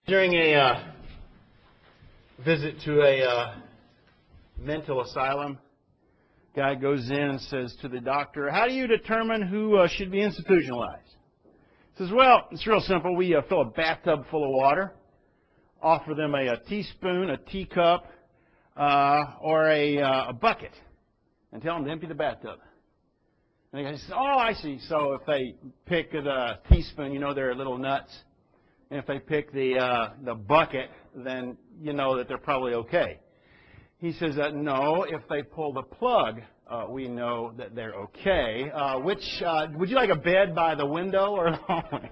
During a visit to a mental asylum, guy goes in and says to the doctor, "How do you determine who should be institutionalized?" He says, "Well, it's real simple. We fill a bathtub full of water, offer them a teaspoon, a teacup, or a bucket, and tell them to empty the bathtub." And the guy says, "Oh, I see. So if they pick the teaspoon, you know they're little nuts. And if they pick the bucket, then you know that they're probably okay." He says, "No, if they pull the plug, we know that they're okay. Which would you like a bed by the window or the hallway?"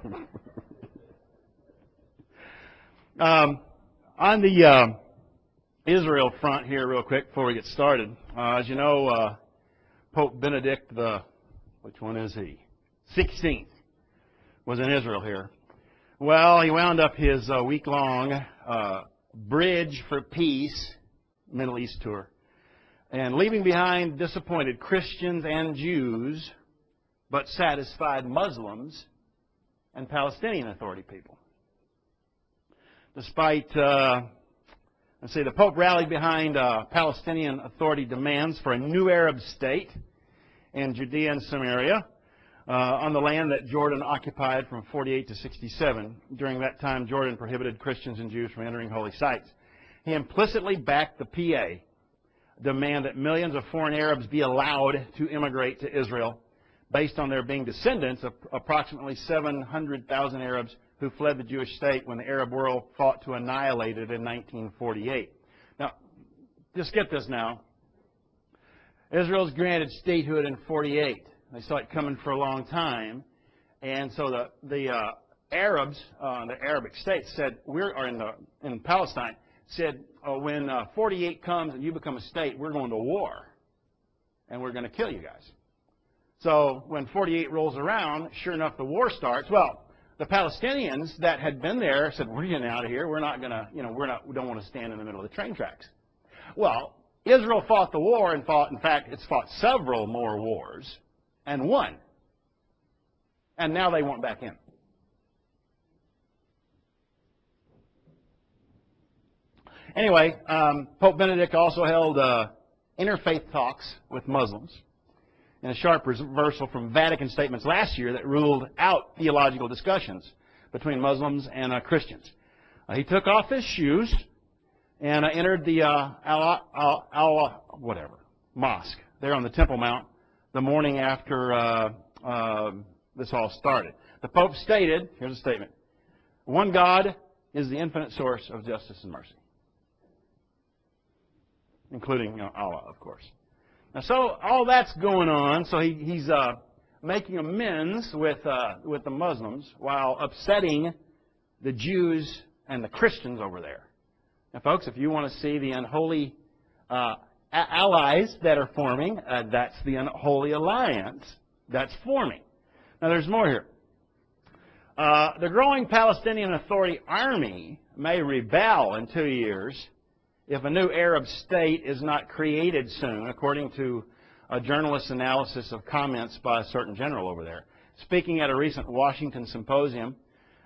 On the Israel front here, real quick, before we get started, as you know, Pope Benedict which one is he? 16th was in Israel here. Well, he wound up his week-long Bridge for Peace Middle East tour, and leaving behind disappointed Christians and Jews, but satisfied Muslims and Palestinian Authority people. Despite, the Pope rallied behind Palestinian Authority demands for a new Arab state in Judea and Samaria, on the land that Jordan occupied from 48 to 67. During that time, Jordan prohibited Christians and Jews from entering holy sites. He implicitly backed the PA demand that millions of foreign Arabs be allowed to immigrate to Israel, based on their being descendants of approximately 700,000 Arabs who fled the Jewish state when the Arab world fought to annihilate it in 1948. Now, just get this now. Israel's granted statehood in 48. They saw it coming for a long time, and so the Arabs, the Arabic states said, in Palestine, said, when 48 comes and you become a state, we're going to war, and we're going to kill you guys. So when 48 rolls around, sure enough, the war starts. Well, the Palestinians that had been there said, "We're getting out of here. We're not going to, we don't want to stand in the middle of the train tracks." Well, Israel fought the war and it's fought several more wars and won. And now they want back in. Anyway, Pope Benedict also held interfaith talks with Muslims in a sharp reversal from Vatican statements last year that ruled out theological discussions between Muslims and Christians. He took off his shoes and entered the mosque there on the Temple Mount the morning after this all started. The Pope stated, here's a statement, "One God is the infinite source of justice and mercy," including Allah, of course. Now, so all that's going on. So he's making amends with the Muslims while upsetting the Jews and the Christians over there. Now, folks, if you want to see the unholy allies that are forming, that's the unholy alliance that's forming. Now, there's more here. The growing Palestinian Authority army may rebel in 2 years if a new Arab state is not created soon, according to a journalist's analysis of comments by a certain general over there. Speaking at a recent Washington symposium,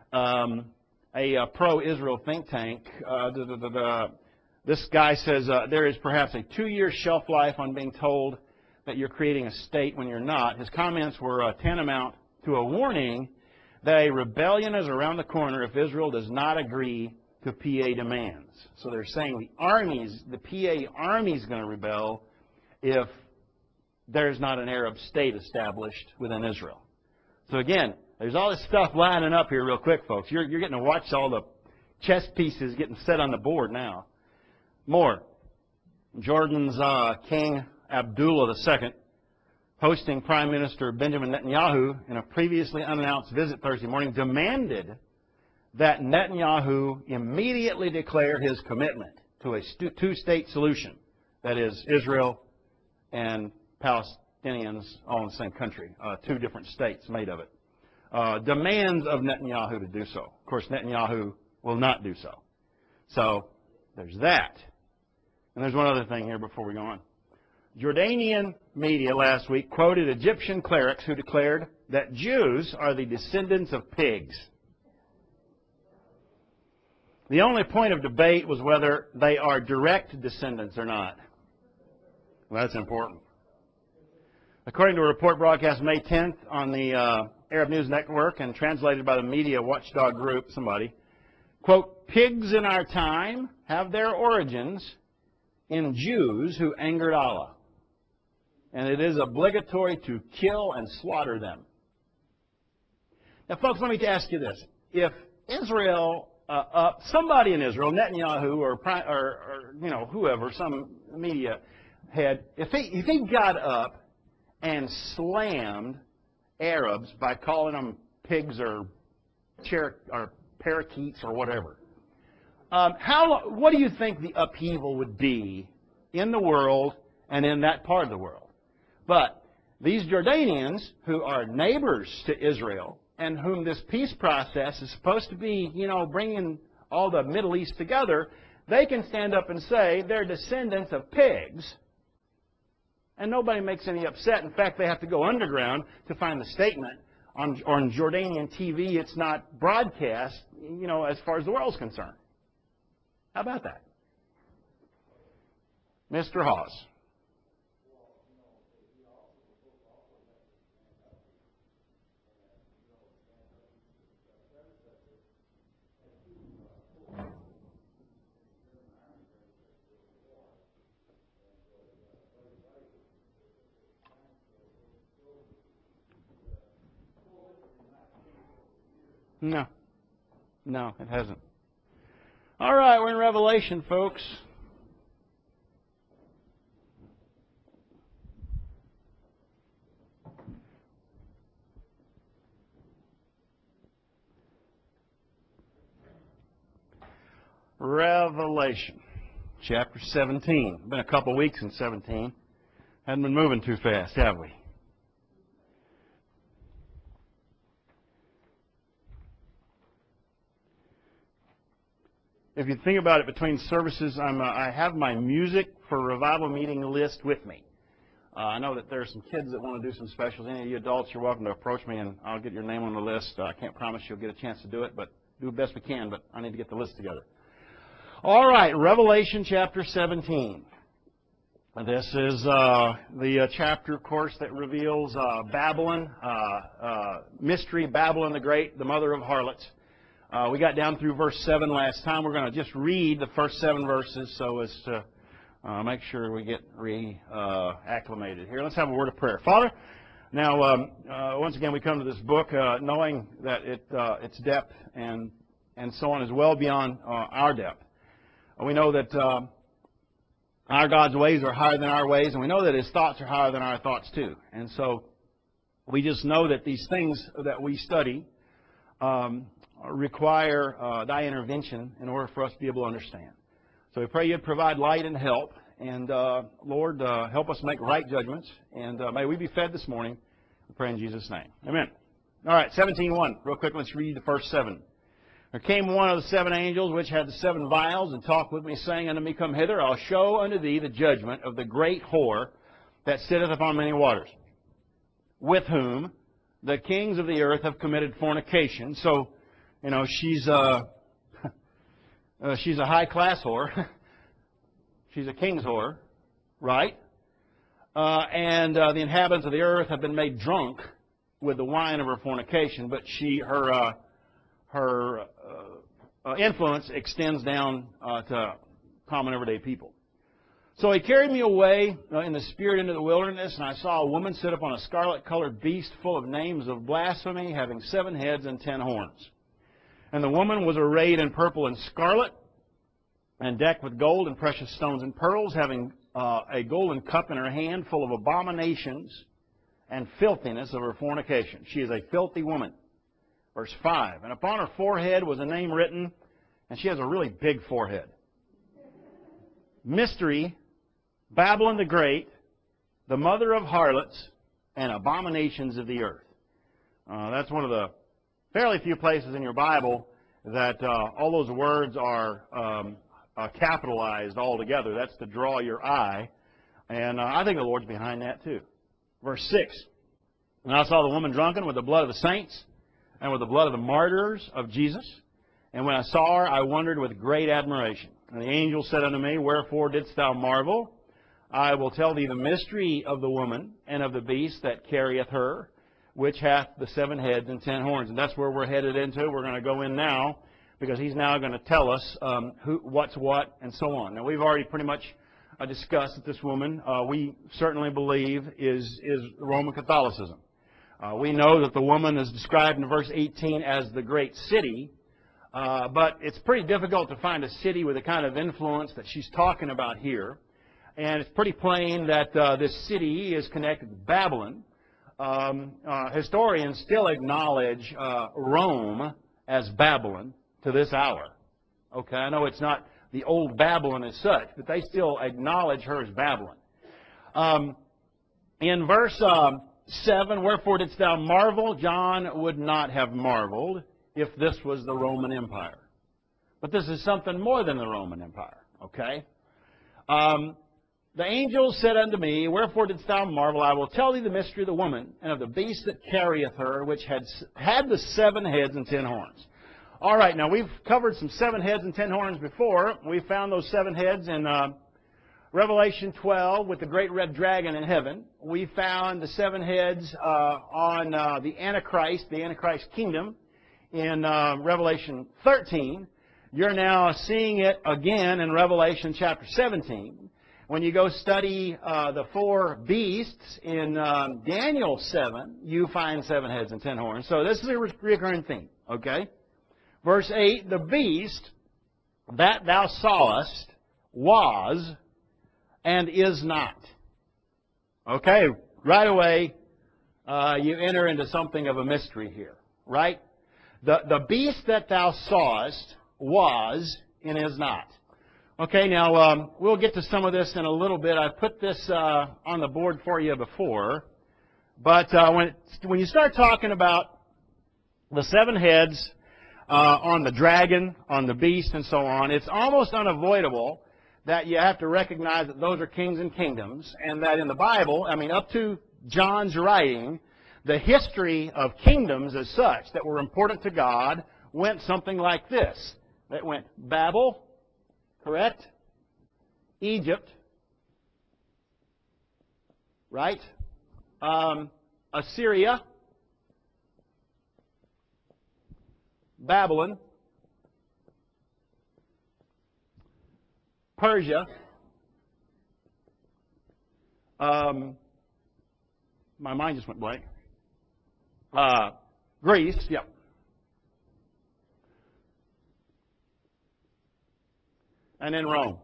a pro-Israel think tank, this guy says there is perhaps a 2-year shelf life on being told that you're creating a state when you're not. His comments were tantamount to a warning that a rebellion is around the corner if Israel does not agree to PA demands. So they're saying the PA army is going to rebel if there's not an Arab state established within Israel. So again, there's all this stuff lining up here real quick, folks. You're getting to watch all the chess pieces getting set on the board now. More. Jordan's King Abdullah II, hosting Prime Minister Benjamin Netanyahu in a previously unannounced visit Thursday morning, demanded that Netanyahu immediately declare his commitment to a two-state solution. That is, Israel and Palestinians all in the same country, 2 different states made of it. Demands of Netanyahu to do so. Of course, Netanyahu will not do so. So there's that. And there's one other thing here before we go on. Jordanian media last week quoted Egyptian clerics who declared that Jews are the descendants of pigs. The only point of debate was whether they are direct descendants or not. Well, that's important. According to a report broadcast May 10th on the Arab News Network and translated by the media watchdog group, somebody, quote, pigs in our time have their origins in Jews who angered Allah. And it is obligatory to kill and slaughter them. Now, folks, let me ask you this. If Israel, somebody in Israel, Netanyahu or whoever, some media head, if he got up and slammed Arabs by calling them pigs or parakeets or whatever, what do you think the upheaval would be in the world and in that part of the world? But these Jordanians, who are neighbors to Israel, and whom this peace process is supposed to be, bringing all the Middle East together, they can stand up and say they're descendants of pigs, and nobody makes any upset. In fact, they have to go underground to find the statement. On Jordanian TV, it's not broadcast, as far as the world's concerned. How about that? Mr. Hawes. No, it hasn't. All right, we're in Revelation, folks. Revelation, chapter 17. Been a couple weeks in 17. Hadn't been moving too fast, have we? If you think about it, between services, I have my music for revival meeting list with me. I know that there are some kids that want to do some specials. Any of you adults, you're welcome to approach me, and I'll get your name on the list. I can't promise you'll get a chance to do it, but do the best we can, but I need to get the list together. All right, Revelation chapter 17. This is the chapter, of course, that reveals Babylon, mystery Babylon the Great, the mother of harlots. We got down through verse 7 last time. We're going to just read the first 7 verses so as to make sure we get acclimated here. Let's have a word of prayer. Father, now, once again, we come to this book knowing that its depth and so on is well beyond our depth. We know that our God's ways are higher than our ways, and we know that His thoughts are higher than our thoughts too. And so we just know that these things that we study require Thy intervention in order for us to be able to understand. So we pray You'd provide light and help. And Lord, help us make right judgments. And may we be fed this morning. We pray in Jesus' name. Amen. All right, 17:1. Real quick, let's read the first 7. There came one of the 7 angels which had the 7 vials, and talked with me, saying unto me, Come hither, I'll show unto thee the judgment of the great whore that sitteth upon many waters, with whom the kings of the earth have committed fornication. So, she's a high-class whore. She's a king's whore, right? And the inhabitants of the earth have been made drunk with the wine of her fornication, but her influence extends down to common everyday people. So he carried me away in the spirit into the wilderness, and I saw a woman sit upon a scarlet-colored beast full of names of blasphemy, having 7 heads and 10 horns. And the woman was arrayed in purple and scarlet, and decked with gold and precious stones and pearls, having a golden cup in her hand full of abominations and filthiness of her fornication. She is a filthy woman. Verse 5, and upon her forehead was a name written, and she has a really big forehead. Mystery, Babylon the Great, the mother of harlots and abominations of the earth. That's one of the fairly few places in your Bible that all those words are capitalized all together. That's to draw your eye. And I think the Lord's behind that too. Verse 6, and I saw the woman drunken with the blood of the saints and with the blood of the martyrs of Jesus. And when I saw her, I wondered with great admiration. And the angel said unto me, Wherefore didst thou marvel? I will tell thee the mystery of the woman and of the beast that carrieth her, which hath the 7 heads and 10 horns. And that's where we're headed into. We're going to go in now, because he's now going to tell us what's what and so on. Now, we've already pretty much discussed that this woman, we certainly believe, is Roman Catholicism. We know that the woman is described in verse 18 as the great city, but it's pretty difficult to find a city with the kind of influence that she's talking about here. And it's pretty plain that this city is connected to Babylon. Historians still acknowledge Rome as Babylon to this hour. Okay, I know it's not the old Babylon as such, but they still acknowledge her as Babylon. In verse 7, Wherefore didst thou marvel? John would not have marveled if this was the Roman Empire. But this is something more than the Roman Empire. Okay? The angel said unto me, Wherefore didst thou marvel? I will tell thee the mystery of the woman and of the beast that carrieth her, which had the 7 heads and 10 horns. All right, now we've covered some 7 heads and 10 horns before. We found those 7 heads in Revelation 12 with the great red dragon in heaven. We found the 7 heads on the Antichrist kingdom in Revelation 13. You're now seeing it again in Revelation chapter 17. When you go study the 4 beasts in Daniel 7, you find 7 heads and 10 horns. So this is a recurring theme, okay? Verse 8, the beast that thou sawest was and is not. Okay, right away you enter into something of a mystery here, right? The beast that thou sawest was and is not. Okay, now we'll get to some of this in a little bit. I've put this on the board for you before. But when you start talking about the 7 heads on the dragon, on the beast, and so on, it's almost unavoidable that you have to recognize that those are kings and kingdoms, and that in the Bible, I mean, up to John's writing, the history of kingdoms as such that were important to God went something like this. It went Babel, correct? Egypt, right? Assyria, Babylon, Persia, my mind just went blank. Greece, yep. And then Rome.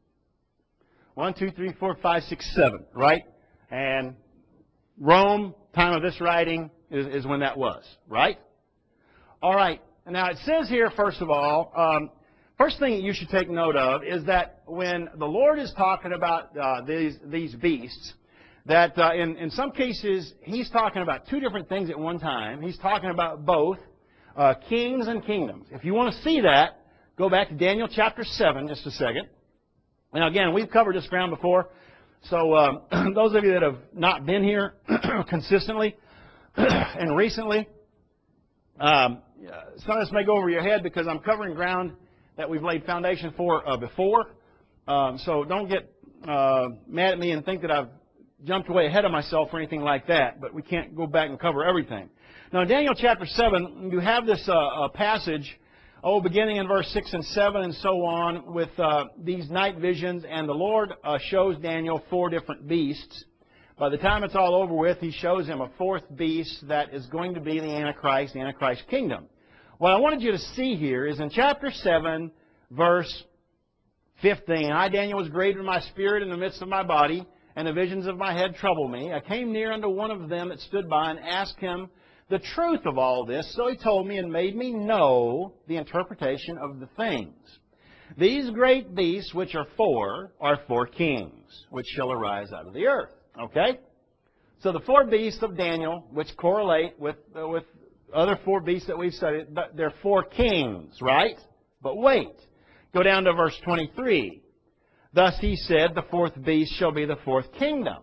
1, 2, 3, 4, 5, 6, 7, right? And Rome, time of this writing, is when that was, right? All right. Now it says here, first of all, first thing you should take note of is that when the Lord is talking about these beasts, that in some cases He's talking about 2 different things at one time. He's talking about both kings and kingdoms. If you want to see that, go back to Daniel chapter 7 just a second. Now again, we've covered this ground before, so those of you that have not been here consistently and recently, some of this may go over your head because I'm covering ground that we've laid foundation for before. So don't get mad at me and think that I've jumped way ahead of myself or anything like that, but we can't go back and cover everything. Now in Daniel chapter 7, you have this passage, beginning in verse 6 and 7 and so on, with these night visions, and the Lord shows Daniel 4 different beasts. By the time it's all over with, He shows him a 4th beast that is going to be the Antichrist kingdom. What I wanted you to see here is in chapter 7, verse 15, I, Daniel, was grieved in my spirit in the midst of my body, and the visions of my head troubled me. I came near unto one of them that stood by and asked him the truth of all this. So he told me and made me know the interpretation of the things. These great beasts, which are 4 kings, which shall arise out of the earth. Okay? So the 4 beasts of Daniel, which correlate with other 4 beasts that we've studied, they're 4 kings, right? But wait. Go down to verse 23. Thus he said, the 4th beast shall be the 4th kingdom.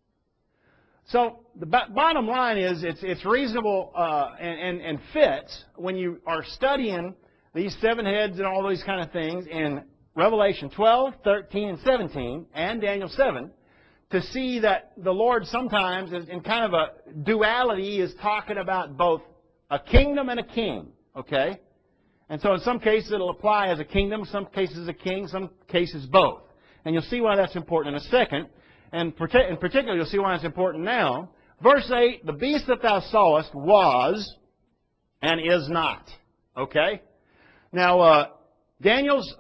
So the bottom line is it's reasonable and fits when you are studying these 7 heads and all these kind of things in Revelation 12, 13, and 17, and Daniel 7, to see that the Lord sometimes, in kind of a duality, is talking about both a kingdom and a king. Okay? And so in some cases it'll apply as a kingdom, some cases a king, some cases both. And you'll see why that's important in a second. And in particular, you'll see why it's important now. Verse 8, the beast that thou sawest was and is not. Okay? Now, Daniel's,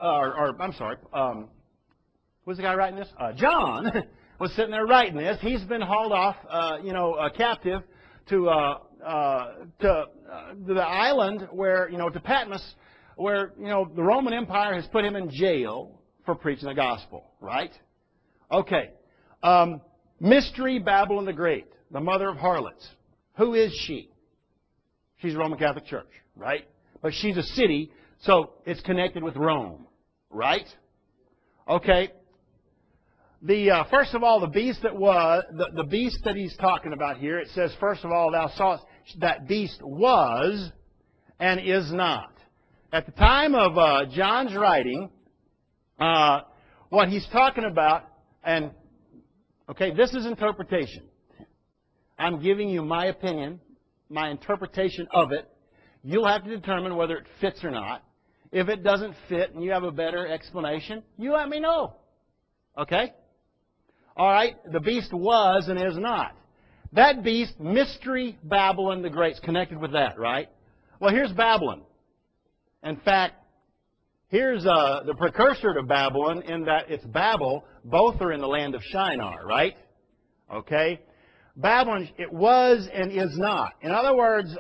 who's the guy writing this? John was sitting there writing this. He's been hauled off, captive to the island where, to Patmos, where, the Roman Empire has put him in jail for preaching the gospel, right? Okay. Mystery Babylon the Great, the mother of harlots. Who is she? She's the Roman Catholic Church, right? But she's a city, so it's connected with Rome, right? Okay. First of all, the beast that was, the beast that he's talking about here, it says, first of all, thou sawest, that beast was and is not. At the time of John's writing, what he's talking about, and, okay, this is interpretation. I'm giving you my opinion, my interpretation of it. You'll have to determine whether it fits or not. If it doesn't fit and you have a better explanation, you let me know. Okay? All right, the beast was and is not. That beast, Mystery Babylon the Great, is connected with that, right? Well, here's Babylon. In fact, here's the precursor to Babylon in that it's Babel. Both are in the land of Shinar, right? Okay? Babylon, it was and is not. In other words,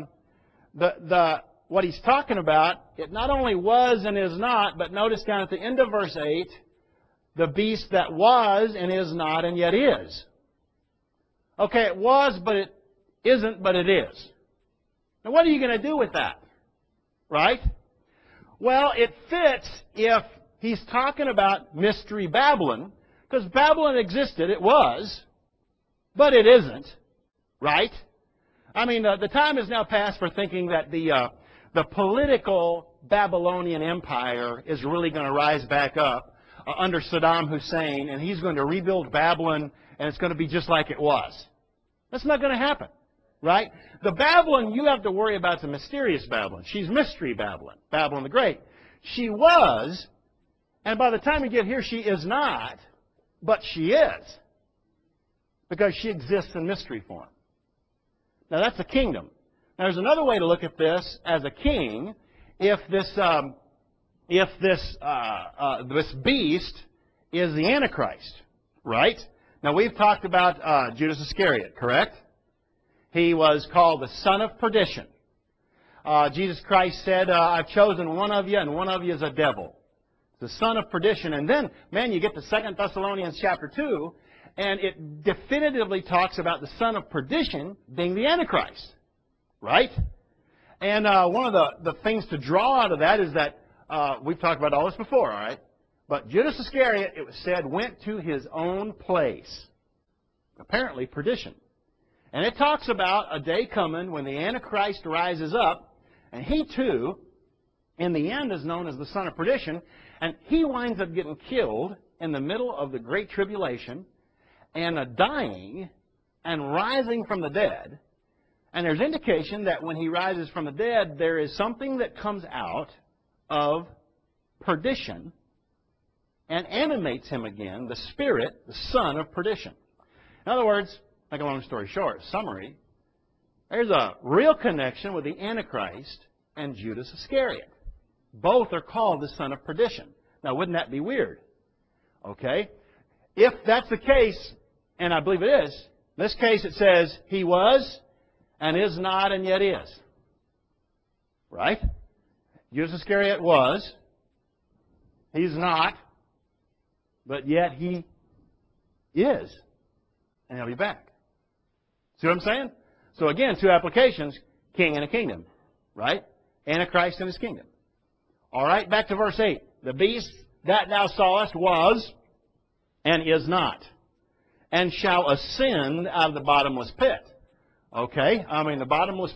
what he's talking about, it not only was and is not, but notice down at the end of verse 8, the beast that was and is not and yet is. Okay, it was, but it isn't, but it is. Now, what are you going to do with that? Right? Well, it fits if he's talking about Mystery Babylon, because Babylon existed, it was, but it isn't. Right? I mean, the time is now past for thinking that the political Babylonian Empire is really going to rise back up under Saddam Hussein, and he's going to rebuild Babylon, and it's going to be just like it was. That's not going to happen, right? The Babylon you have to worry about is a mysterious Babylon. She's Mystery Babylon, Babylon the Great. She was, and by the time we get here, she is not, but she is, because she exists in mystery form. Now, that's a kingdom. Now, there's another way to look at this as a king. If this beast is the Antichrist, right? Now, we've talked about Judas Iscariot, correct? He was called the son of perdition. Jesus Christ said, I've chosen one of you, and one of you is a devil. The son of perdition. And then, man, you get to 2 Thessalonians chapter 2, and it definitively talks about the son of perdition being the Antichrist, right? And one of the things to draw out of that is that we've talked about all this before, all right? But Judas Iscariot, it was said, went to his own place. Apparently, perdition. And it talks about a day coming when the Antichrist rises up, and he too, in the end, is known as the son of perdition, and he winds up getting killed in the middle of the Great Tribulation, and dying and rising from the dead. And there's indication that when he rises from the dead, there is something that comes out of perdition and animates him again, the spirit, the son of perdition. In other words, make a long story short, summary, there's a real connection with the Antichrist and Judas Iscariot. Both are called the son of perdition. Now, wouldn't that be weird? Okay? If that's the case, and I believe it is, in this case it says, he was and is not and yet is. Right? Judas Iscariot was. He's not. But yet he is. And he'll be back. See what I'm saying? So again, two applications, king and a kingdom. Right? Antichrist and his kingdom. All right, back to verse 8. The beast that thou sawest was and is not, and shall ascend out of the bottomless pit. Okay, I mean, the bottomless pit,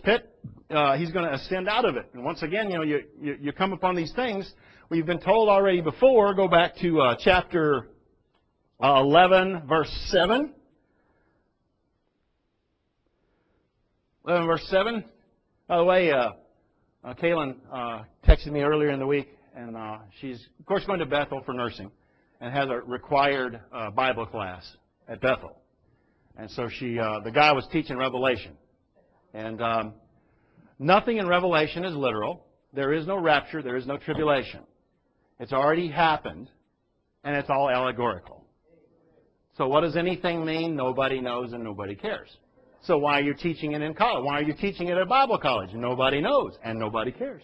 He's going to ascend out of it. And once again, you come upon these things. We've been told already before. Go back to chapter 11, verse 7. 11, verse 7. By the way, Kaylin texted me earlier in the week, and she's, of course, going to Bethel for nursing and has a required Bible class at Bethel. And so the guy was teaching Revelation. And nothing in Revelation is literal. There is no rapture. There is no tribulation. It's already happened, and it's all allegorical. So what does anything mean? Nobody knows and nobody cares. So why are you teaching it in college? Why are you teaching it at Bible college? Nobody knows and nobody cares.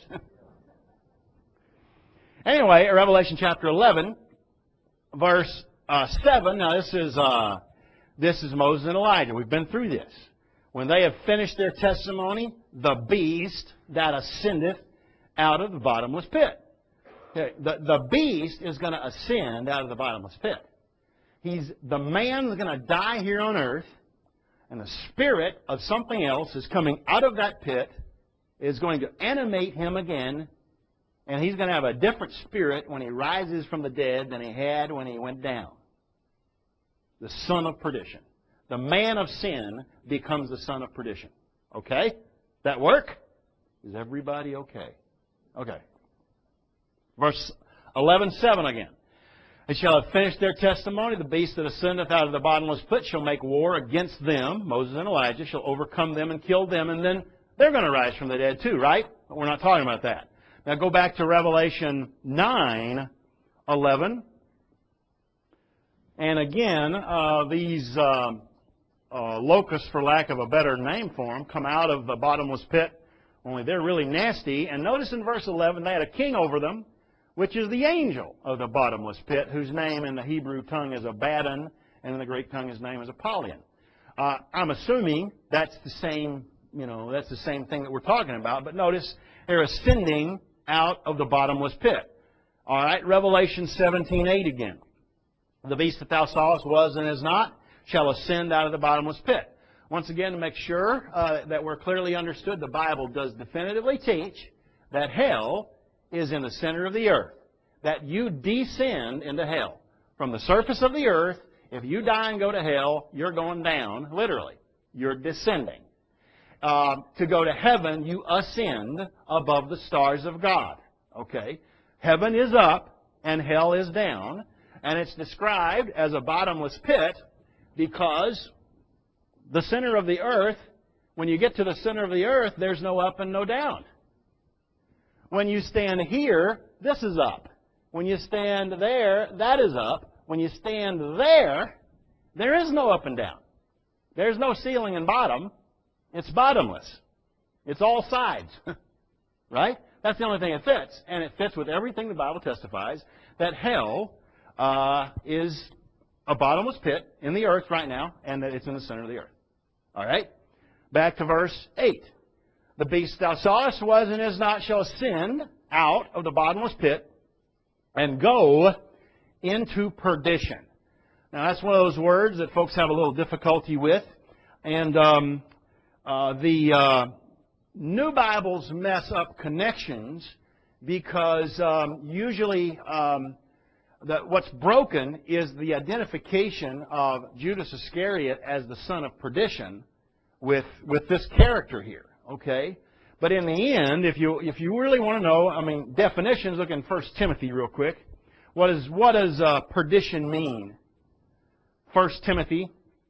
Anyway, Revelation chapter 11, verse 7. Now this is Moses and Elijah. We've been through this. When they have finished their testimony, the beast that ascendeth out of the bottomless pit. Okay, the beast is going to ascend out of the bottomless pit. The man's going to die here on earth, and the spirit of something else is coming out of that pit, is going to animate him again, and he's going to have a different spirit when he rises from the dead than he had when he went down. The son of perdition. The man of sin becomes the son of perdition. Okay? That work? Is everybody okay? Okay. Verse 11:7 again. They shall have finished their testimony. The beast that ascendeth out of the bottomless pit shall make war against them. Moses and Elijah shall overcome them and kill them, and then they're going to rise from the dead too, right? But we're not talking about that. Now go back to Revelation 9:11. And again, these locusts, for lack of a better name for them, come out of the bottomless pit, only they're really nasty. And notice in verse 11, they had a king over them, which is the angel of the bottomless pit, whose name in the Hebrew tongue is Abaddon, and in the Greek tongue his name is Apollyon. I'm assuming that's the same, that's the same thing that we're talking about. But notice they're ascending out of the bottomless pit. All right, Revelation 17:8 again. The beast that thou sawest was and is not, shall ascend out of the bottomless pit. Once again, to make sure that we're clearly understood, the Bible does definitively teach that hell is in the center of the earth. That you descend into hell. From the surface of the earth, if you die and go to hell, you're going down, literally. You're descending. To go to heaven, you ascend above the stars of God. Okay? Heaven is up and hell is down. And it's described as a bottomless pit because the center of the earth, when you get to the center of the earth, there's no up and no down. When you stand here, this is up. When you stand there, that is up. When you stand there, there is no up and down. There's no ceiling and bottom. It's bottomless. It's all sides. Right? That's the only thing it fits. And it fits with everything the Bible testifies, that hell is a bottomless pit in the earth right now, and that it's in the center of the earth. All right? Back to verse 8. The beast thou sawest was and is not, shall ascend out of the bottomless pit and go into perdition. Now, that's one of those words that folks have a little difficulty with. And the New Bibles mess up connections because usually what's broken is the identification of Judas Iscariot as the son of perdition with this character here. Okay? But in the end, if you really want to know, definitions, look in 1 Timothy real quick. What does perdition mean? 1 Timothy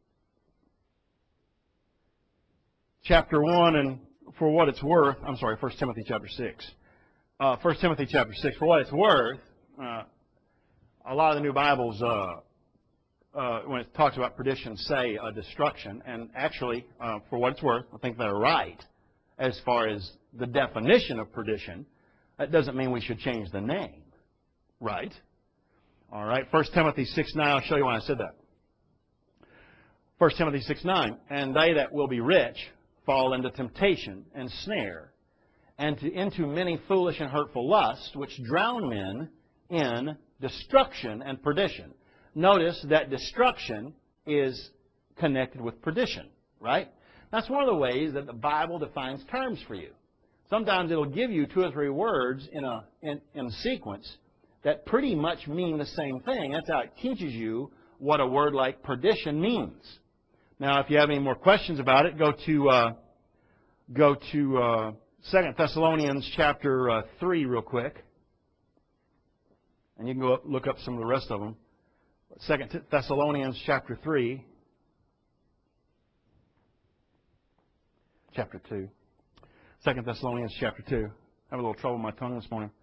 chapter 1, and for what it's worth, 1 Timothy chapter 6. 1 Timothy chapter 6, for what it's worth, a lot of the new Bibles, when it talks about perdition, say destruction. And actually, for what it's worth, I think they're right as far as the definition of perdition. That doesn't mean we should change the name. Right? All right. 1 Timothy 6:9, I'll show you why I said that. 1 Timothy 6:9, and they that will be rich fall into temptation and snare, and into many foolish and hurtful lusts, which drown men in destruction and perdition. Notice that destruction is connected with perdition, right? That's one of the ways that the Bible defines terms for you. Sometimes it'll give you 2 or 3 words in a sequence that pretty much mean the same thing. That's how it teaches you what a word like perdition means. Now, if you have any more questions about it, go to 2 Thessalonians chapter 3 real quick. And you can go look up some of the rest of them. 2 Thessalonians chapter 3. Chapter 2. 2 Thessalonians chapter 2. I have a little trouble with my tongue this morning.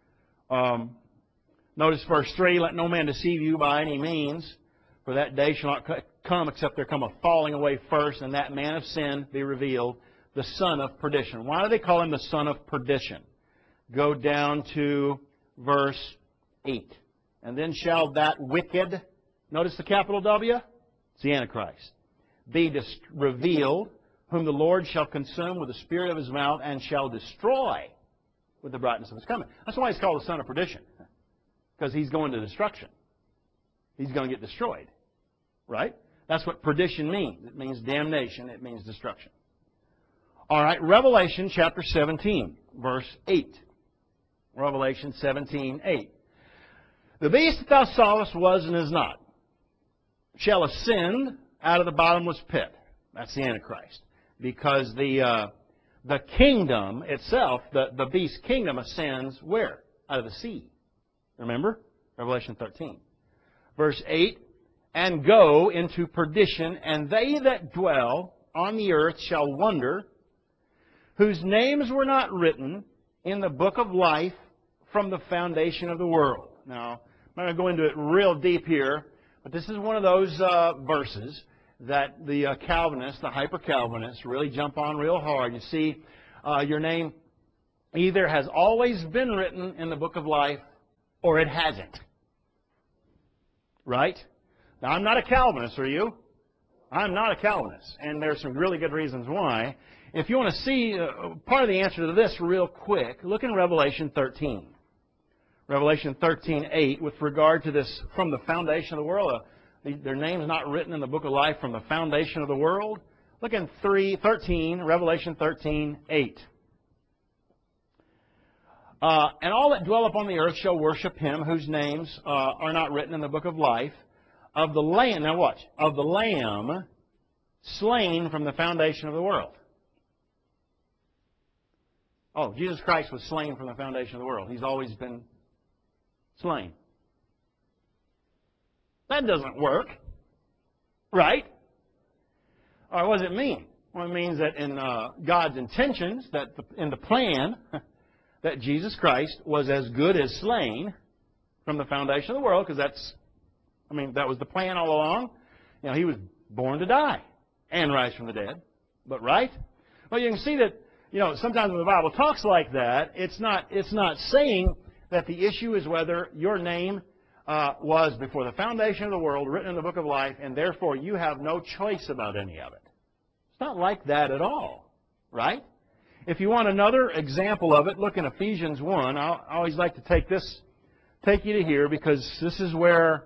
Notice verse 3, let no man deceive you by any means, for that day shall not come except there come a falling away first, and that man of sin be revealed, the son of perdition. Why do they call him the son of perdition? Go down to verse 8. And then shall that wicked, notice the capital W? It's the Antichrist, be revealed, whom the Lord shall consume with the spirit of his mouth, and shall destroy with the brightness of his coming. That's why he's called the son of perdition. Because he's going to destruction. He's going to get destroyed. Right? That's what perdition means. It means damnation. It means destruction. All right, Revelation chapter 17, verse 8. Revelation 17, 8. The beast that thou sawest was and is not, shall ascend out of the bottomless pit. That's the Antichrist. Because the kingdom itself, the beast's kingdom ascends where? Out of the sea. Remember? Revelation 13. Verse 8, and go into perdition, and they that dwell on the earth shall wonder, whose names were not written in the book of life from the foundation of the world. Now, I'm not going to go into it real deep here, but this is one of those verses that the Calvinists, the hyper-Calvinists, really jump on real hard. You see, your name either has always been written in the book of life, or it hasn't. Right? Now, I'm not a Calvinist, are you? I'm not a Calvinist. And there's some really good reasons why. If you want to see part of the answer to this real quick, look in Revelation 13. Revelation 13:8, with regard to this, from the foundation of the world, their name's not written in the book of life from the foundation of the world. Look in Revelation 13:8. And all that dwell upon the earth shall worship him whose names are not written in the book of life of the Lamb. Now watch. Of the Lamb slain from the foundation of the world. Oh, Jesus Christ was slain from the foundation of the world. He's always been slain. That doesn't work. Right? Or what does it mean? Well, it means that in God's intentions, that in the plan, that Jesus Christ was as good as slain from the foundation of the world, because that was the plan all along. You know, he was born to die and rise from the dead. But right? Well, you can see that, you know, sometimes when the Bible talks like that, it's not saying that the issue is whether your name was before the foundation of the world, written in the book of life, and therefore you have no choice about any of it. It's not like that at all. Right? If you want another example of it, look in Ephesians 1. I always like to take you to here, because this is where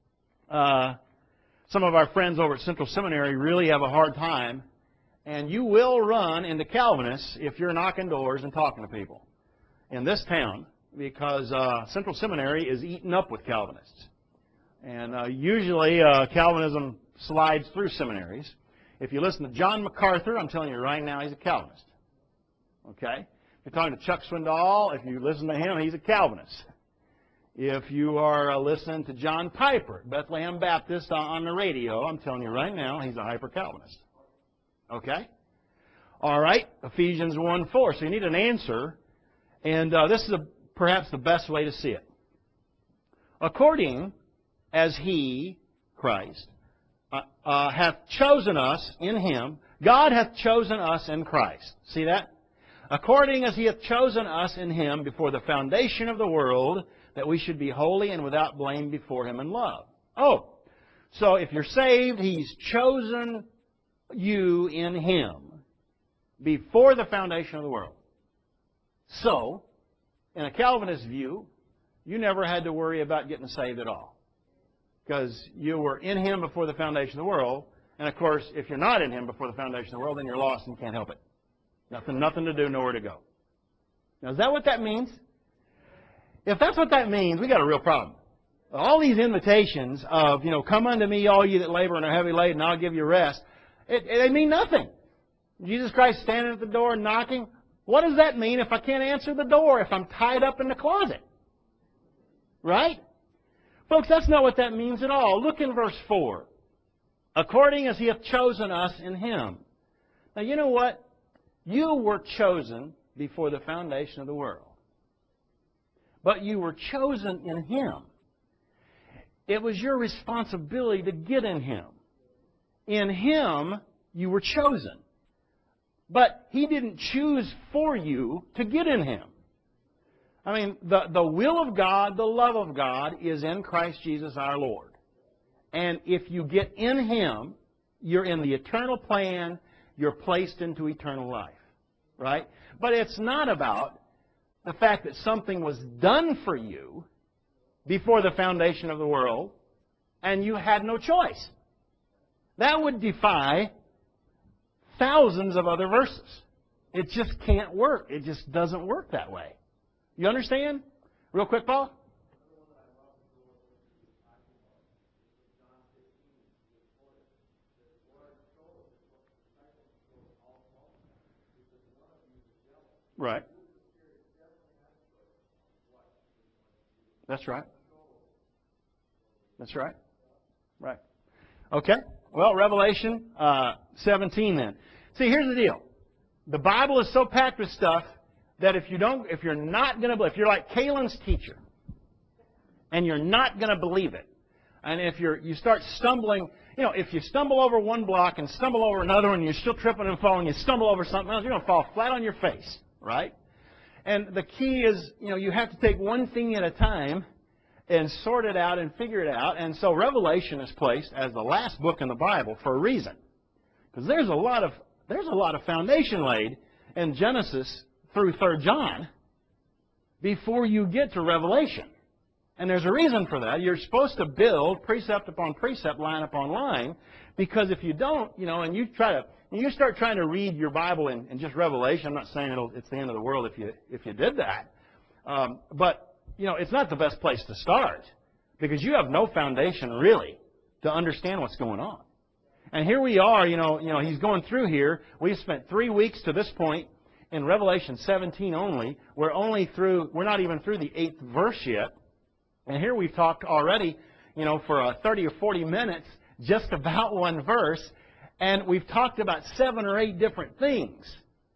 some of our friends over at Central Seminary really have a hard time. And you will run into Calvinists if you're knocking doors and talking to people in this town, because Central Seminary is eaten up with Calvinists. And usually Calvinism slides through seminaries. If you listen to John MacArthur, I'm telling you right now, he's a Calvinist. Okay? If you're talking to Chuck Swindoll, if you listen to him, he's a Calvinist. If you are listening to John Piper at Bethlehem Baptist on the radio, I'm telling you right now, he's a hyper-Calvinist. Okay? All right, Ephesians 1:4. So you need an answer, and this is perhaps the best way to see it. According as he, Christ, hath chosen us in him, God hath chosen us in Christ. See that? According as he hath chosen us in him before the foundation of the world, that we should be holy and without blame before him in love. Oh, so if you're saved, he's chosen you in him before the foundation of the world. So, in a Calvinist view, you never had to worry about getting saved at all, because you were in him before the foundation of the world, And of course, if you're not in Him before the foundation of the world, then you're lost and can't help it. Nothing to do, nowhere to go. Now, is that what that means? If that's what that means, we got a real problem. All these invitations of, come unto me, all you that labor and are heavy laden, and I'll give you rest, they mean nothing. Jesus Christ standing at the door knocking. What does that mean if I can't answer the door, if I'm tied up in the closet? Right? Folks, that's not what that means at all. Look in verse 4. According as He hath chosen us in Him. Now, you know what? You were chosen before the foundation of the world. But you were chosen in Him. It was your responsibility to get in Him. In Him, you were chosen. But He didn't choose for you to get in Him. I mean, the will of God, the love of God is in Christ Jesus our Lord. And if you get in Him, you're in the eternal plan, you're placed into eternal life. Right? But it's not about the fact that something was done for you before the foundation of the world and you had no choice. That would defy thousands of other verses. It just can't work. It just doesn't work that way. You understand? Real quick, Paul? Right. That's right. That's right. Right. Okay. Well, Revelation 17 then. See, here's the deal. The Bible is so packed with stuff that if you're not going to, if you're like Kalen's teacher, and you're not going to believe it, and if you start stumbling, if you stumble over one block and stumble over another one, and you're still tripping and falling, you stumble over something else, you're going to fall flat on your face, right? And the key is, you have to take one thing at a time and sort it out and figure it out. And so Revelation is placed as the last book in the Bible for a reason, because there's a lot of foundation laid in Genesis through 3 John before you get to Revelation. And there's a reason for that. You're supposed to build precept upon precept, line upon line, because if you don't, and you start trying to read your Bible in just Revelation, I'm not saying it's the end of the world if you did that, but it's not the best place to start, because you have no foundation really to understand what's going on. And here we are, he's going through here. We've spent 3 weeks to this point in Revelation 17 only. We're not even through the 8th verse yet. And here we've talked already, for 30 or 40 minutes just about one verse. And we've talked about 7 or 8 different things.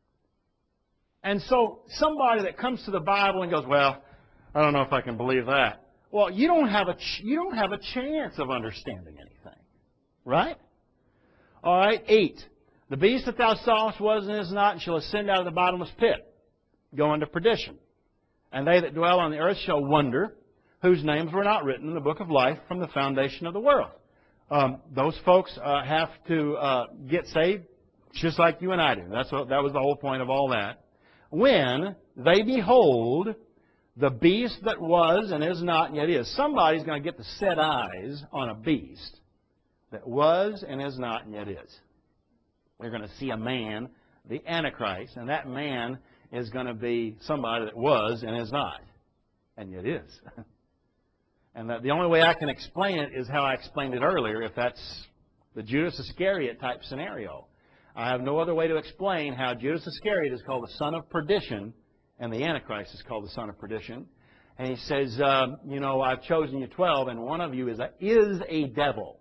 And so somebody that comes to the Bible and goes, well, I don't know if I can believe that. Well, you don't have a chance of understanding anything. Right? All right, 8. The beast that thou sawest was and is not, and shall ascend out of the bottomless pit, go into perdition. And they that dwell on the earth shall wonder, whose names were not written in the book of life from the foundation of the world. Those folks have to get saved just like you and I do. That was the whole point of all that. When they behold the beast that was and is not and yet is. Somebody's going to get to set eyes on a beast that was and is not and yet is. They're going to see a man, the Antichrist, and that man is going to be somebody that was and is not and yet is. And the only way I can explain it is how I explained it earlier, if that's the Judas Iscariot type scenario. I have no other way to explain how Judas Iscariot is called the son of perdition and the Antichrist is called the son of perdition. And he says, I've chosen you 12, and one of you is a devil.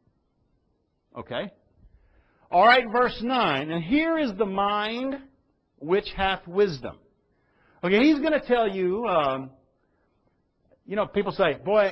Okay? All right, verse 9. And here is the mind which hath wisdom. Okay, he's going to tell you, people say, boy,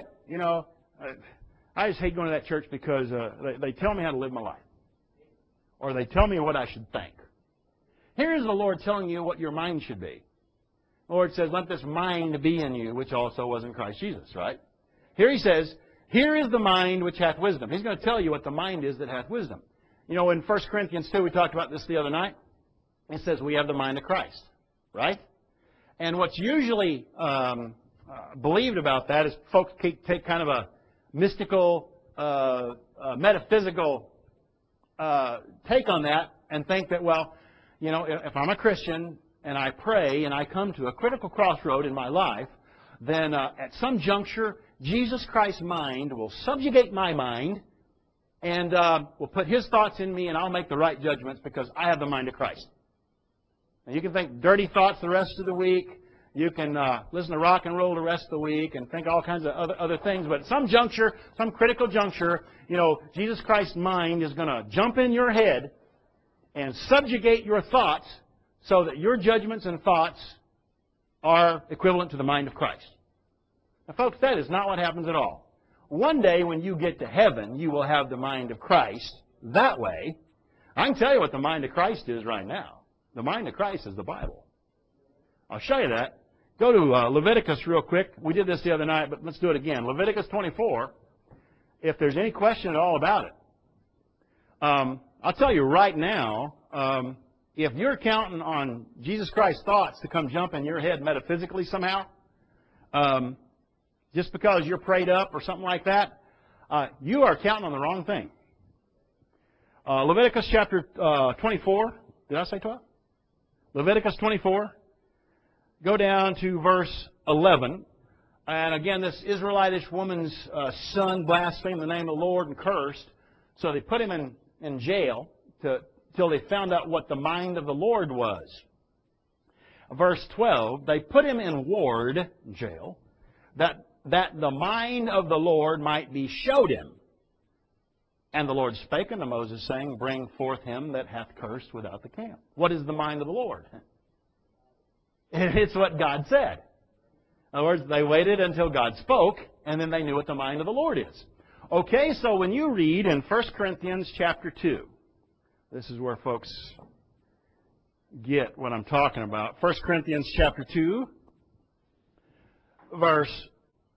I just hate going to that church because they tell me how to live my life. Or they tell me what I should think. Here's the Lord telling you what your mind should be. The Lord says, let this mind be in you, which also was in Christ Jesus, right? Here he says, here is the mind which hath wisdom. He's going to tell you what the mind is that hath wisdom. In 1 Corinthians 2, we talked about this the other night. It says we have the mind of Christ, right? And what's usually believed about that is folks take kind of a mystical, metaphysical take on that and think that, well, you know, if I'm a Christian and I pray and I come to a critical crossroad in my life, then at some juncture, Jesus Christ's mind will subjugate my mind and will put His thoughts in me, and I'll make the right judgments because I have the mind of Christ. And you can think dirty thoughts the rest of the week. You can listen to rock and roll the rest of the week and think all kinds of other things. But at some juncture, some critical juncture, you know, Jesus Christ's mind is going to jump in your head and subjugate your thoughts so that your judgments and thoughts are equivalent to the mind of Christ. Now, folks, that is not what happens at all. One day when you get to heaven, you will have the mind of Christ that way. I can tell you what the mind of Christ is right now. The mind of Christ is the Bible. I'll show you that. Go to Leviticus real quick. We did this the other night, but let's do it again. Leviticus 24, if there's any question at all about it. I'll tell you right now, if you're counting on Jesus Christ's thoughts to come jump in your head metaphysically somehow, just because you're prayed up or something like that, you are counting on the wrong thing. Leviticus chapter 24. Did I say 12? Leviticus 24. Go down to verse 11. And again, this Israelitish woman's son blasphemed the name of the Lord and cursed. So they put him in jail till they found out what the mind of the Lord was. Verse 12, they put him in ward, jail, that the mind of the Lord might be showed him. And the Lord spake unto Moses, saying, bring forth him that hath cursed without the camp. What is the mind of the Lord? It's what God said. In other words, they waited until God spoke, and then they knew what the mind of the Lord is. Okay, so when you read in 1 Corinthians chapter 2, this is where folks get what I'm talking about. 1 Corinthians chapter 2, verse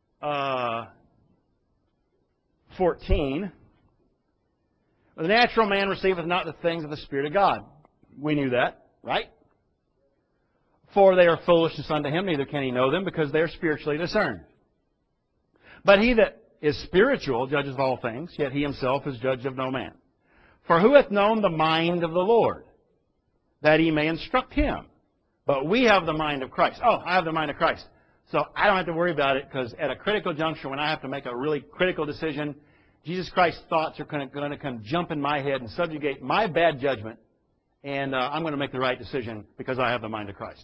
14. The natural man receiveth not the things of the Spirit of God. We knew that, right? For they are foolishness unto him, neither can he know them, because they are spiritually discerned. But he that is spiritual judges of all things, yet he himself is judge of no man. For who hath known the mind of the Lord, that he may instruct him? But we have the mind of Christ. Oh, I have the mind of Christ. So I don't have to worry about it, because at a critical juncture, when I have to make a really critical decision, Jesus Christ's thoughts are going to come jump in my head and subjugate my bad judgment, and I'm going to make the right decision because I have the mind of Christ.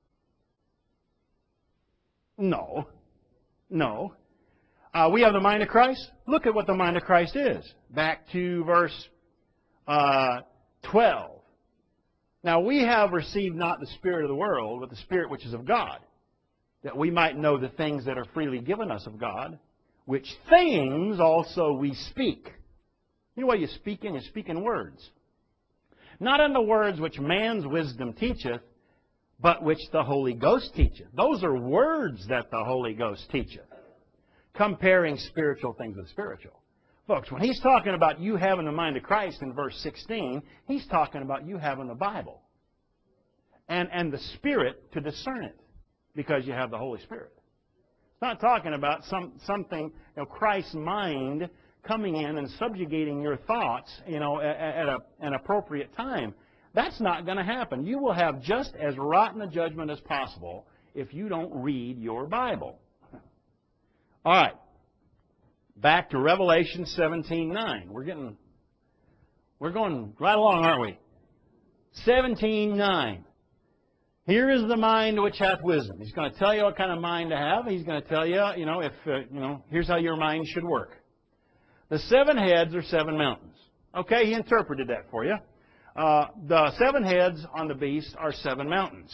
No. We have the mind of Christ. Look at what the mind of Christ is. Back to verse 12. Now, we have received not the spirit of the world, but the Spirit which is of God, that we might know the things that are freely given us of God, which things also we speak. You know what you speak in? You speak in words. Not in the words which man's wisdom teacheth, but which the Holy Ghost teacheth. Those are words that the Holy Ghost teacheth. Comparing spiritual things with spiritual. Folks, when he's talking about you having the mind of Christ in verse 16, he's talking about you having the Bible. And the Spirit to discern it, because you have the Holy Spirit. It's not talking about something, Christ's mind coming in and subjugating your thoughts, at an appropriate time. That's not going to happen. You will have just as rotten a judgment as possible if you don't read your Bible. All right. Back to Revelation 17:9. We're going right along, aren't we? 17:9. Here is the mind which hath wisdom. He's going to tell you what kind of mind to have. He's going to tell you, here's how your mind should work. The 7 heads are 7 mountains. Okay, he interpreted that for you. The 7 heads on the beast are 7 mountains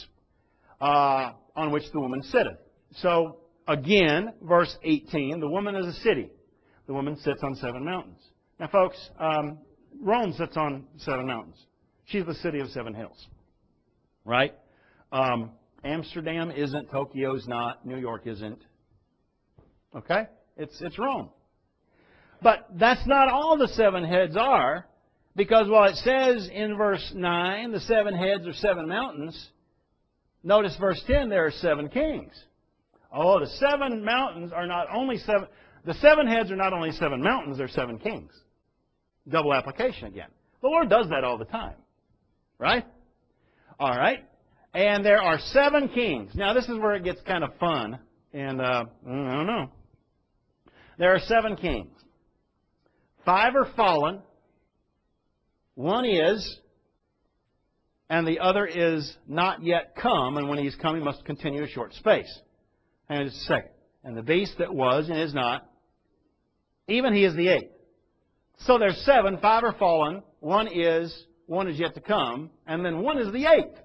on which the woman sitteth. So, again, verse 18, the woman is a city. The woman sits on 7 mountains. Now, folks, Rome sits on 7 mountains. She's the city of 7 hills. Right? Amsterdam isn't, Tokyo's not, New York isn't. Okay? It's Rome. But that's not all the 7 heads are, because while it says in verse 9, the 7 heads are 7 mountains, notice verse 10, there are 7 kings. Oh, the 7 mountains are not only 7 heads are not only 7 mountains, they're 7 kings. Double application again. The Lord does that all the time. Right? All right. And there are 7 kings. Now, this is where it gets kind of fun. And, I don't know. There are 7 kings. 5 are fallen. 1 is, and the other is not yet come. And when he's come, he must continue a short space. Hang on just a second. And the beast that was and is not, even he is the 8th. So there's 7. 5 are fallen. 1 is yet to come. And then 1 is the 8th.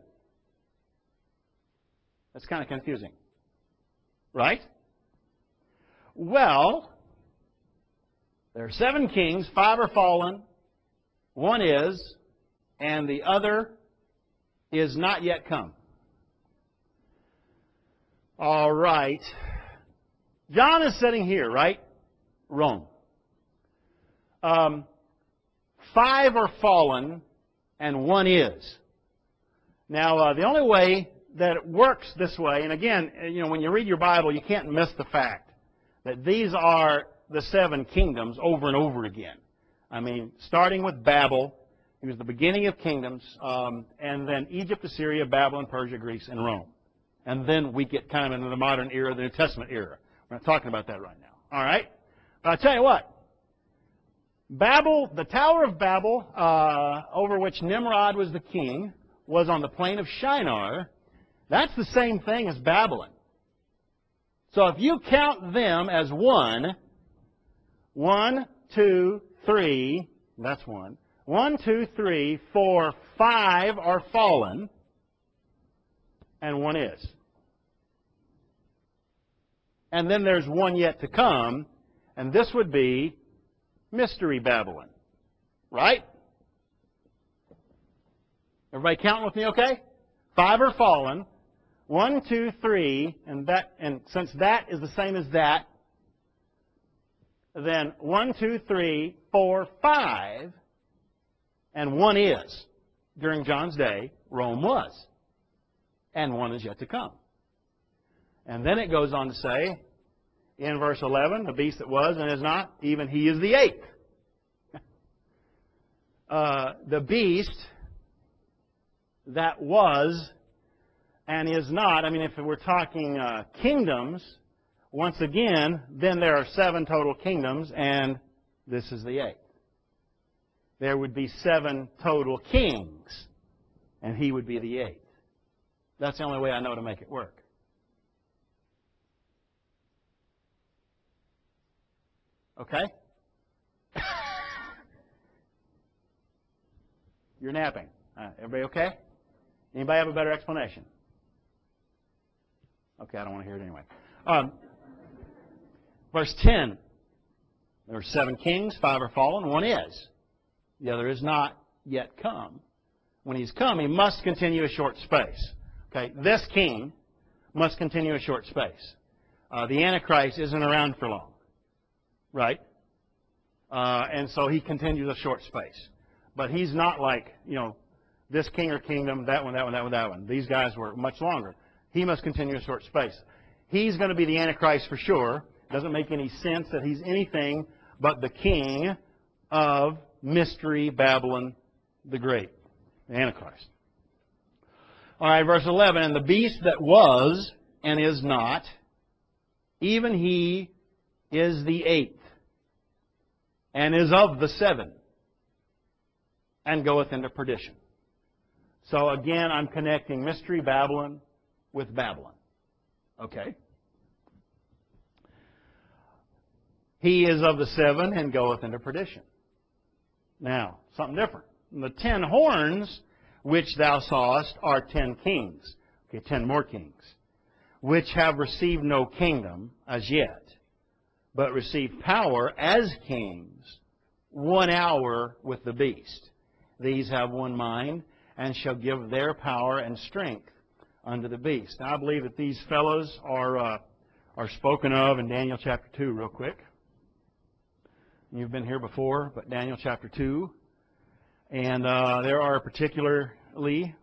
That's kind of confusing. Right? Well, there are 7 kings. 5 are fallen. 1 is, and the other is not yet come. All right. John is sitting here, right? Rome. 5 are fallen, and 1 is. Now, the only way that it works this way, and again, when you read your Bible, you can't miss the fact that these are the 7 kingdoms over and over again. I mean, starting with Babel, it was the beginning of kingdoms, and then Egypt, Assyria, Babylon, Persia, Greece, and Rome. And then we get kind of into the modern era, the New Testament era. We're not talking about that right now. All right? But I'll tell you what. Babel, the Tower of Babel, over which Nimrod was the king, was on the plain of Shinar. That's the same thing as Babylon. So if you count them as 1, 2, 3, that's 1. 1, 2, 3, 4, 5 are fallen, and 1 is. And then there's 1 yet to come, and this would be Mystery Babylon. Right? Everybody counting with me okay? 5 are fallen. 1, 2, 3, and since that is the same as that, then 1, 2, 3, 4, 5, and 1 is. During John's day, Rome was. And 1 is yet to come. And then it goes on to say, in verse 11, the beast that was and is not, even he is the 8th. The beast that was and is not, I mean, if we're talking kingdoms, once again, then there are 7 total kingdoms, and this is the 8th. There would be 7 total kings, and he would be the 8th. That's the only way I know to make it work. Okay? You're napping. Everybody okay? Anybody have a better explanation? Okay, I don't want to hear it anyway. Verse 10. There are 7 kings, 5 are fallen, 1 is. The other is not yet come. When he's come, he must continue a short space. Okay, this king must continue a short space. The Antichrist isn't around for long. Right? And so he continues a short space. But he's not like, this king or kingdom, that one, that one, that one, that one. These guys were much longer. He must continue a short space. He's going to be the Antichrist for sure. Doesn't make any sense that he's anything but the king of Mystery Babylon the Great, the Antichrist. All right, verse 11. And the beast that was and is not, even he is the 8th, and is of the 7, and goeth into perdition. So again, I'm connecting Mystery Babylon with Babylon. Okay? He is of the 7 and goeth into perdition. Now, something different. The 10 horns which thou sawest are 10 kings. Okay, 10 more kings. Which have received no kingdom as yet, but receive power as kings 1 hour with the beast. These have one mind, and shall give their power and strength unto the beast. Now, I believe that these fellows are spoken of in Daniel chapter 2 real quick. You've been here before, but Daniel chapter 2. And there are particularly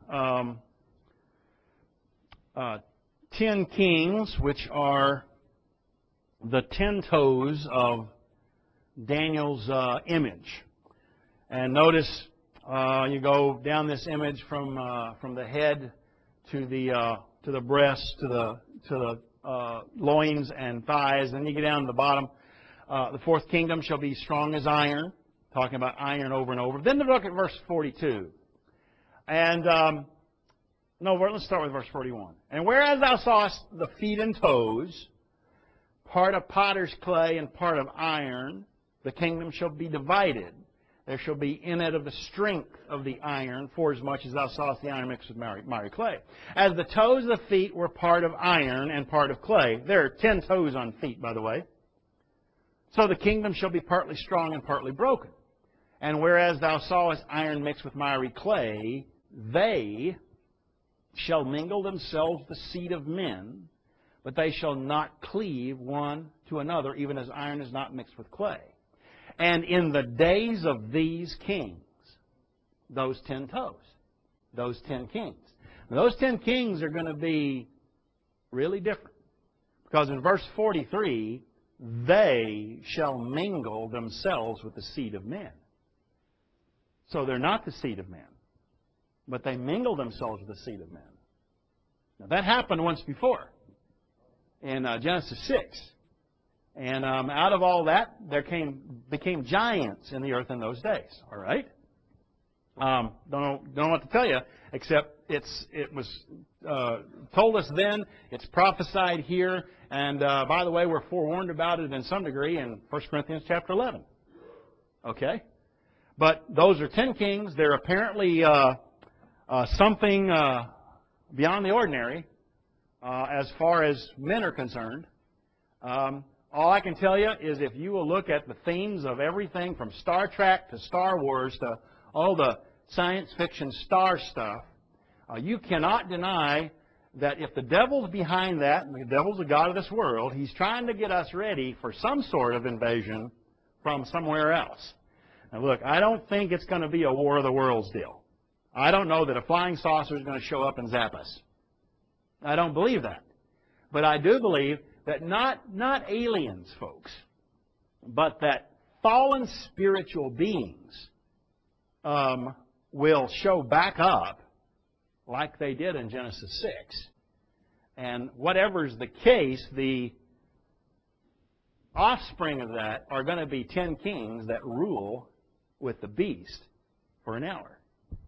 10 kings, which are the 10 toes of Daniel's image. And notice You go down this image from the head to the breast, to the loins and thighs. Then you get down to the bottom. The fourth kingdom shall be strong as iron. Talking about iron over and over. Then look at verse 42. And, let's start with verse 41. And whereas thou sawest the feet and toes, part of potter's clay and part of iron, the kingdom shall be divided. There shall be in it of the strength of the iron, forasmuch as thou sawest the iron mixed with miry clay. As the toes of the feet were part of iron and part of clay. There are 10 toes on feet, by the way. So the kingdom shall be partly strong and partly broken. And whereas thou sawest iron mixed with miry clay, they shall mingle themselves the seed of men, but they shall not cleave one to another, even as iron is not mixed with clay. And in the days of these kings, those 10 toes, those 10 kings. Now, those 10 kings are going to be really different. Because in verse 43, they shall mingle themselves with the seed of men. So they're not the seed of men, but they mingle themselves with the seed of men. Now that happened once before in Genesis 6. And out of all that, there became giants in the earth in those days. All right? Don't know what to tell you, except it was told us then, it's prophesied here, and by the way, we're forewarned about it in some degree in 1 Corinthians chapter 11. Okay? But those are 10 kings. They're apparently something beyond the ordinary as far as men are concerned. All I can tell you is if you will look at the themes of everything from Star Trek to Star Wars to all the science fiction star stuff, you cannot deny that if the devil's behind that, and the devil's the god of this world, he's trying to get us ready for some sort of invasion from somewhere else. Now look, I don't think it's going to be a War of the Worlds deal. I don't know that a flying saucer is going to show up and zap us. I don't believe that. But I do believe that not aliens, folks, but that fallen spiritual beings will show back up like they did in Genesis 6. And whatever's the case, the offspring of that are going to be 10 kings that rule with the beast for an hour.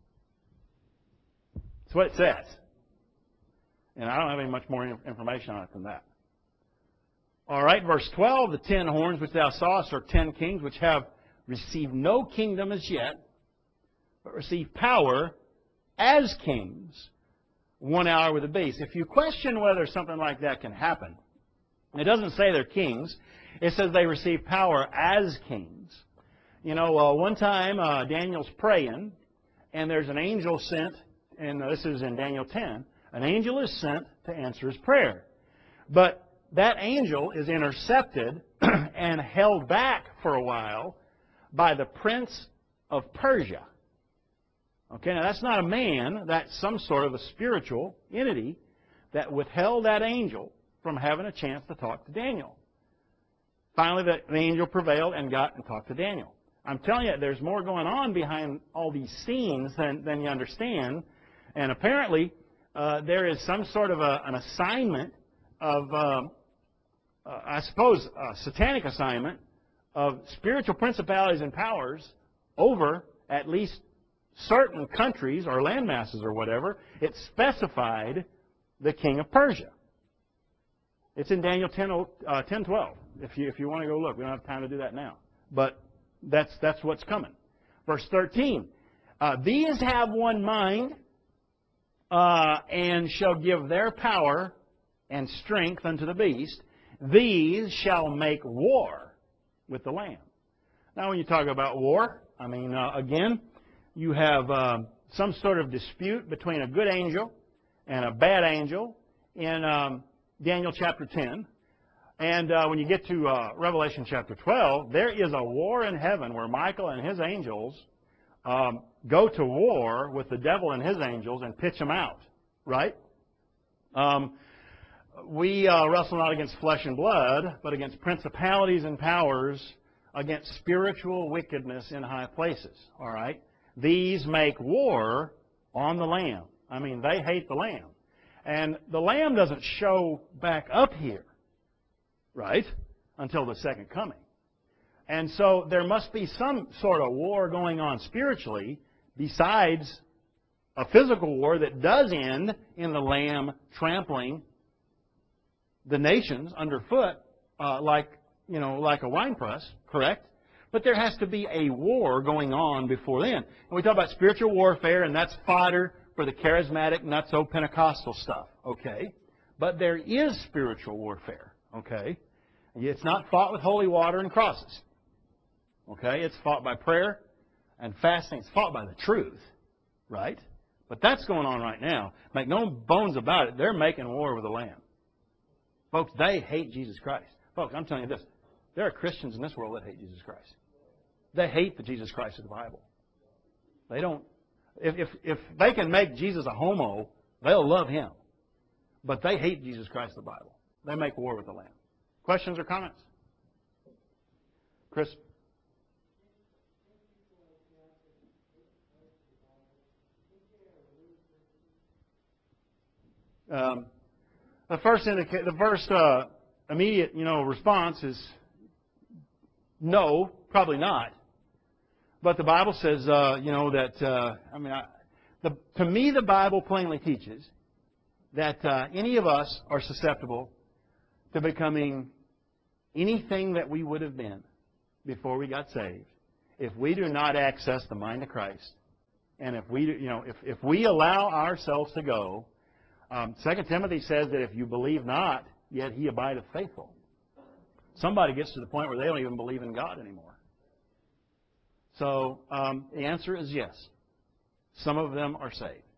That's what it says. And I don't have any much more information on it than that. All right, verse 12, the 10 horns which thou sawest are 10 kings which have received no kingdom as yet, but receive power as kings 1 hour with the beast. If you question whether something like that can happen, it doesn't say they're kings. It says they receive power as kings. You know, one time Daniel's praying, and there's an angel sent, and this is in Daniel 10, an angel is sent to answer his prayer. But that angel is intercepted and held back for a while by the prince of Persia. Okay, now that's not a man, that's some sort of a spiritual entity that withheld that angel from having a chance to talk to Daniel. Finally, the angel prevailed and got and talked to Daniel. I'm telling you, there's more going on behind all these scenes than you understand. And apparently, there is some sort of an assignment of, I suppose, a satanic assignment of spiritual principalities and powers over at least certain countries or land masses or whatever. It specified the king of Persia. It's in Daniel 10:12. If you want to go look, we don't have time to do that now. But that's what's coming. Verse 13. These have one mind, and shall give their power and strength unto the beast. These shall make war with the Lamb. Now, when you talk about war, I mean, again, you have some sort of dispute between a good angel and a bad angel in Daniel chapter 10. And when you get to Revelation chapter 12, there is a war in heaven where Michael and his angels go to war with the devil and his angels and pitch them out, right? We wrestle not against flesh and blood, but against principalities and powers, against spiritual wickedness in high places, all right? these make war on the Lamb. I mean, they hate the Lamb. And the Lamb doesn't show back up here, right, until the second coming. And so there must be some sort of war going on spiritually besides a physical war that does end in the Lamb trampling the nations underfoot like a winepress, correct? But there has to be a war going on before then. And we talk about spiritual warfare, and that's fodder for the charismatic, nutso Pentecostal stuff, okay? But there is spiritual warfare, okay? It's not fought with holy water and crosses, okay? It's fought by prayer and fasting. It's fought by the truth, right? But that's going on right now. Make no bones about it. They're making war with the Lamb. Folks, they hate Jesus Christ. Folks, I'm telling you this. There are Christians in this world that hate Jesus Christ. They hate the Jesus Christ of the Bible. They don't. If they can make Jesus a homo, they'll love Him. But they hate Jesus Christ of the Bible. They make war with the Lamb. Questions or comments? Chris? The first immediate response is no, probably not. But the Bible says to me the Bible plainly teaches that any of us are susceptible to becoming anything that we would have been before we got saved if we do not access the mind of Christ, and if we allow ourselves to go. 2 Timothy says that if you believe not, yet He abideth faithful. Somebody gets to the point where they don't even believe in God anymore. So the answer is yes. Some of them are saved.